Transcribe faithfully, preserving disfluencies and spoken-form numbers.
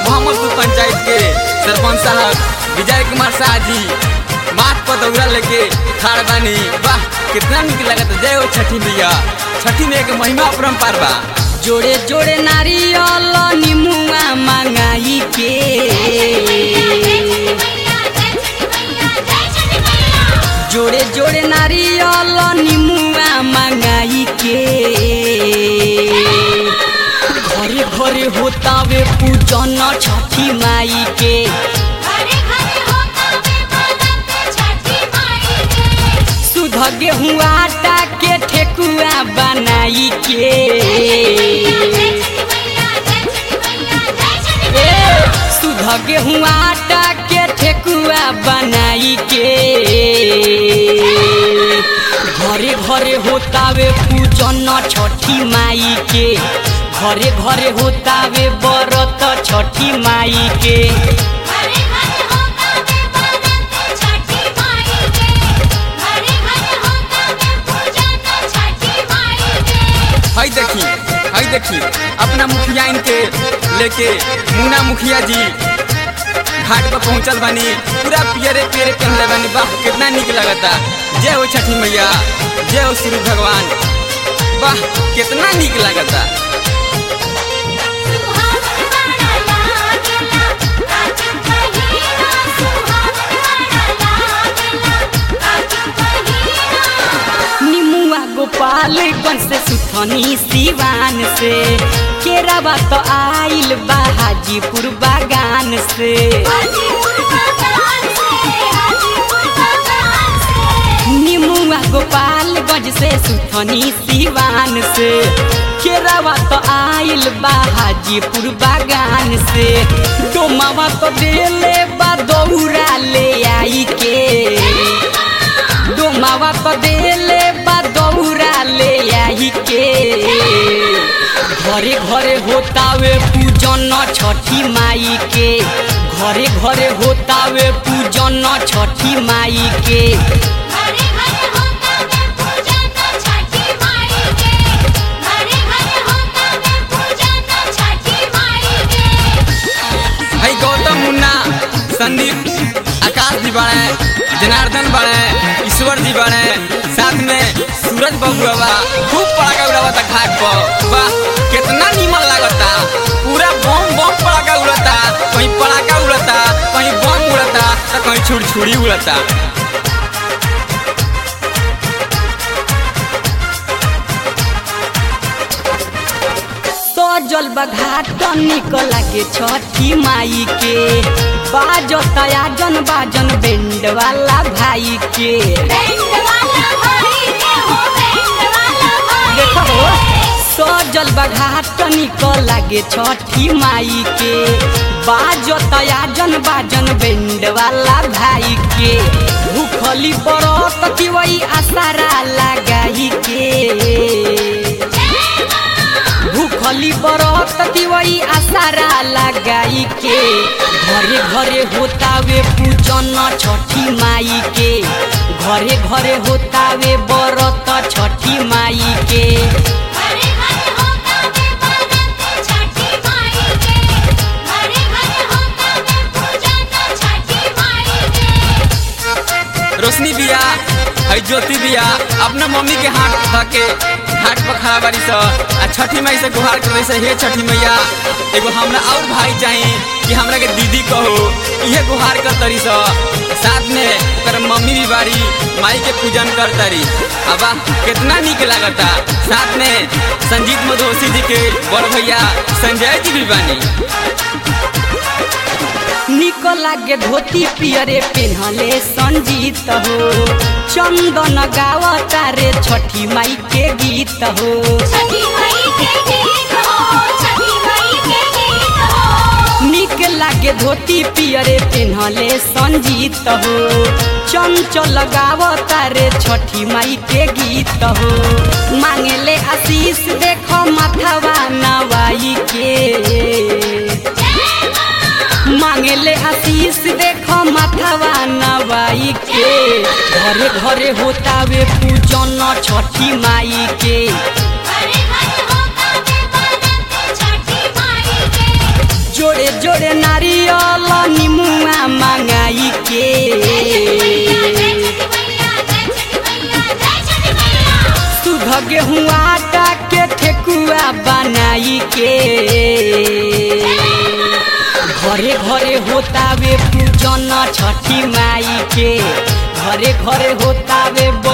मोहम्मदपुर पंचायत के सरपंच साहब विजय कुमार शाह जी माथ पर दौरा लेके खाड़ बानी। वाह कितना निक लगता। जय हो छठी मैया। छठी में एक महिमा अपरंपार बा। जोड़े जोड़े नारियल निमुआ मंगाई के जोड़े जोड़े नारियल निमुआ मंगाई के घरे घरे होतावे पूजन छठी माई के सुध गेहूँ आटा के ठेकुआ बनाई के सुध गेहूँ आटा के ठेकुआ बनाई के घरे घरे होतावे पूजन छठी माई के घरे घरे होतावे व्रत छठी माई के हई देखी हई देखी अपना मुखिया इनके लेके मुन्ना मुखिया जी घाट पर पहुंचल बानी। पूरा पियरे पियरे पहनले बानी। वाह कितना निक लगता। जय हो छठी मैया। जय हो सूर्य भगवान। वाह कितना निक लगता। गोपालगंज से सुथनी सिवान से केरावा तो आइल बा हाजीपुर बागान से निमुआ गोपालगंज से सुथनी सिवान से केरावा तो आइल बा हाजीपुर बागान से डोमावा तो देले बा दौरा ले आई के डोमावा तो देले बा दौरा ले आई के घरे घरे होतावे पूजन छठी माई के घरे घरे होतावे पूजन छठी माई के हई गौतम मुन्ना संदीप आकाश जी बड़े जनार्दन बड़े ईश्वर जी बड़े साथ में सूरज बबुआ खूब पड़ाका उड़ावता घाट पर। वाह कितना नीमन लगता। पूरा बम बम पड़ाका उड़ता। कहीं पड़ाका उड़ता कहीं बम उड़ता तो कहीं छुड़छुड़ी उड़ता। सजल बघाट निकला के छठी माई के बाजो तयाजन बाजन बेंड वाला भाई के देखो सजल बघाट निकला के छठी माई के बाजो तयाजन बाजन बेंड वाला भाई के भूखली बरत की वही आसारा लगाई के भूखली बरत दिवई आसारा लगाई के घरे घरे होतावे पूजन छठी माई के घरे घरे होतावे व्रत छठी माई के रोशनी बिया हई ज्योति बिया अपना मम्मी के हाथ धके घाट पर खड़ा बारी स आ छठी माई से गुहार कर से हे छठी मैया एगो हमरा और भाई चाहिए कि हमरा के दीदी कहो इहे गुहार कर तरी स साथ में कर मम्मी भी बारी माई के पूजन कर तरी। अब कितना निक लगता। साथ में संजीत मधोसी जी के बड़ भैया संजय जी भी बानी। निक लागे धोती पियरे पेन्हले संजीत हो चंदन गावता रे छठी माई के गीत हो निक लागे धोती पियरे पेन्हले संजीत हो चंचल गावता रे छठी माई के गीत हो मांगले आशीष देखो माथवा नवाई के मांगले आशीष देखो माथवा नवाई के घरे घरे होतावे पूजन छठी माई के जोड़े जोड़े जोड़े नारियल निमुआ मंगाई के सुध गेहूँ आटा के ठेकुआ बनाई के घरे घरे होतावे पूजन छठी माई के घरे घरे होतावे